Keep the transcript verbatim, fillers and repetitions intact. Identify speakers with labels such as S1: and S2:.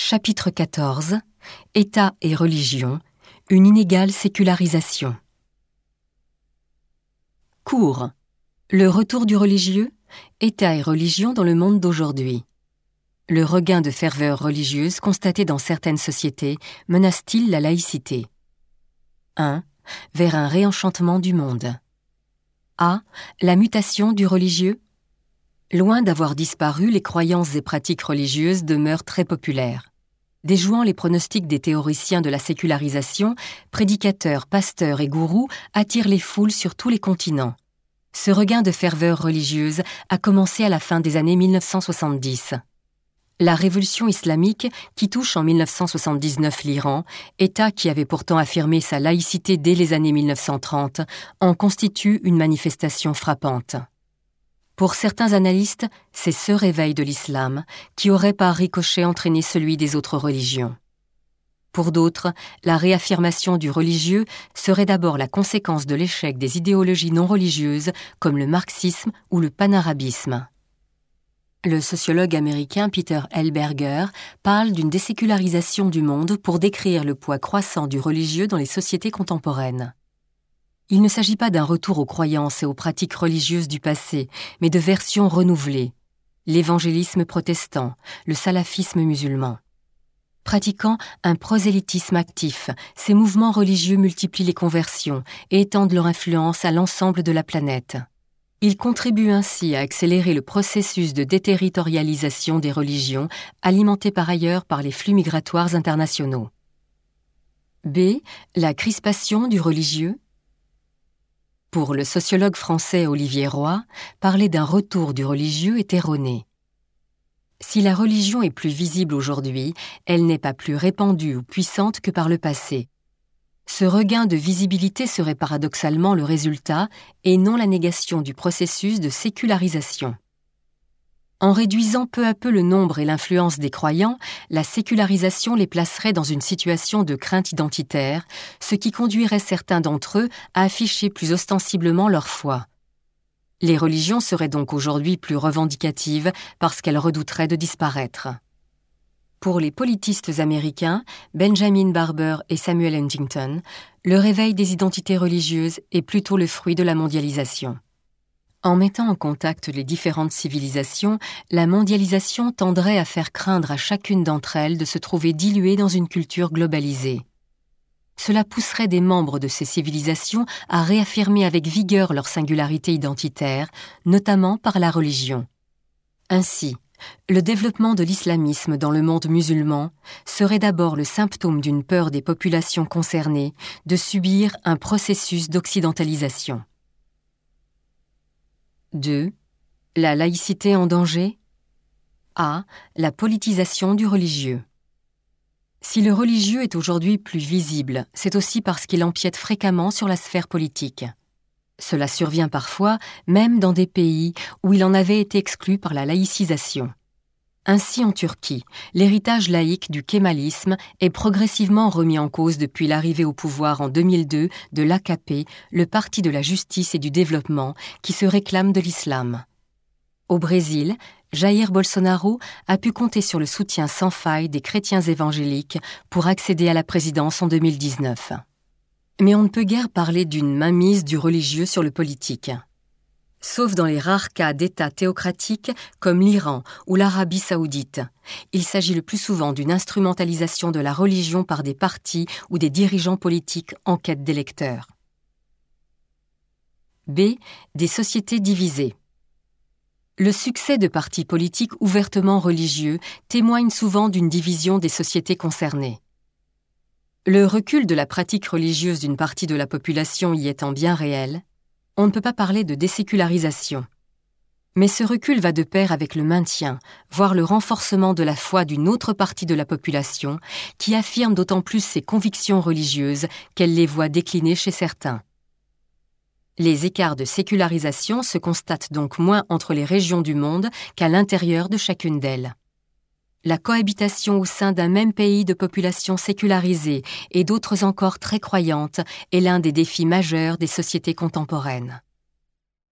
S1: Chapitre quatorze. État et religion, une inégale sécularisation. Cours. Le retour du religieux, État et religion dans le monde d'aujourd'hui. Le regain de ferveur religieuse constaté dans certaines sociétés menace-t-il la laïcité? un. Vers un réenchantement du monde. A. La mutation du religieux. Loin d'avoir disparu, les croyances et pratiques religieuses demeurent très populaires. Déjouant les pronostics des théoriciens de la sécularisation, prédicateurs, pasteurs et gourous attirent les foules sur tous les continents. Ce regain de ferveur religieuse a commencé à la fin des années mille neuf cent soixante-dix. La révolution islamique, qui touche en mille neuf cent soixante-dix-neuf l'Iran, État qui avait pourtant affirmé sa laïcité dès les années mille neuf cent trente, en constitue une manifestation frappante. Pour certains analystes, c'est ce réveil de l'islam qui aurait par ricochet entraîné celui des autres religions. Pour d'autres, la réaffirmation du religieux serait d'abord la conséquence de l'échec des idéologies non religieuses comme le marxisme ou le panarabisme. Le sociologue américain Peter Hellberger parle d'une désécularisation du monde pour décrire le poids croissant du religieux dans les sociétés contemporaines. Il ne s'agit pas d'un retour aux croyances et aux pratiques religieuses du passé, mais de versions renouvelées. L'évangélisme protestant, le salafisme musulman. Pratiquant un prosélytisme actif, ces mouvements religieux multiplient les conversions et étendent leur influence à l'ensemble de la planète. Ils contribuent ainsi à accélérer le processus de déterritorialisation des religions, alimenté par ailleurs par les flux migratoires internationaux. B. La crispation du religieux. Pour le sociologue français Olivier Roy, parler d'un retour du religieux est erroné. Si la religion est plus visible aujourd'hui, elle n'est pas plus répandue ou puissante que par le passé. Ce regain de visibilité serait paradoxalement le résultat et non la négation du processus de sécularisation. En réduisant peu à peu le nombre et l'influence des croyants, la sécularisation les placerait dans une situation de crainte identitaire, ce qui conduirait certains d'entre eux à afficher plus ostensiblement leur foi. Les religions seraient donc aujourd'hui plus revendicatives parce qu'elles redouteraient de disparaître. Pour les politistes américains, Benjamin Barber et Samuel Huntington, le réveil des identités religieuses est plutôt le fruit de la mondialisation. En mettant en contact les différentes civilisations, la mondialisation tendrait à faire craindre à chacune d'entre elles de se trouver diluée dans une culture globalisée. Cela pousserait des membres de ces civilisations à réaffirmer avec vigueur leur singularité identitaire, notamment par la religion. Ainsi, le développement de l'islamisme dans le monde musulman serait d'abord le symptôme d'une peur des populations concernées de subir un processus d'occidentalisation. deux. La laïcité en danger. A. La politisation du religieux. Si le religieux est aujourd'hui plus visible, c'est aussi parce qu'il empiète fréquemment sur la sphère politique. Cela survient parfois, même dans des pays où il en avait été exclu par la laïcisation. Ainsi en Turquie, l'héritage laïque du kémalisme est progressivement remis en cause depuis l'arrivée au pouvoir en deux mille deux de l'A K P, le Parti de la justice et du développement, qui se réclame de l'islam. Au Brésil, Jair Bolsonaro a pu compter sur le soutien sans faille des chrétiens évangéliques pour accéder à la présidence en deux mille dix-neuf. Mais on ne peut guère parler d'une mainmise du religieux sur le politique. Sauf dans les rares cas d'États théocratiques comme l'Iran ou l'Arabie saoudite. Il s'agit le plus souvent d'une instrumentalisation de la religion par des partis ou des dirigeants politiques en quête d'électeurs. B. Des sociétés divisées. Le succès de partis politiques ouvertement religieux témoigne souvent d'une division des sociétés concernées. Le recul de la pratique religieuse d'une partie de la population y étant bien réel, on ne peut pas parler de désécularisation. Mais ce recul va de pair avec le maintien, voire le renforcement de la foi d'une autre partie de la population qui affirme d'autant plus ses convictions religieuses qu'elle les voit décliner chez certains. Les écarts de sécularisation se constatent donc moins entre les régions du monde qu'à l'intérieur de chacune d'elles. La cohabitation au sein d'un même pays de populations sécularisées et d'autres encore très croyantes est l'un des défis majeurs des sociétés contemporaines.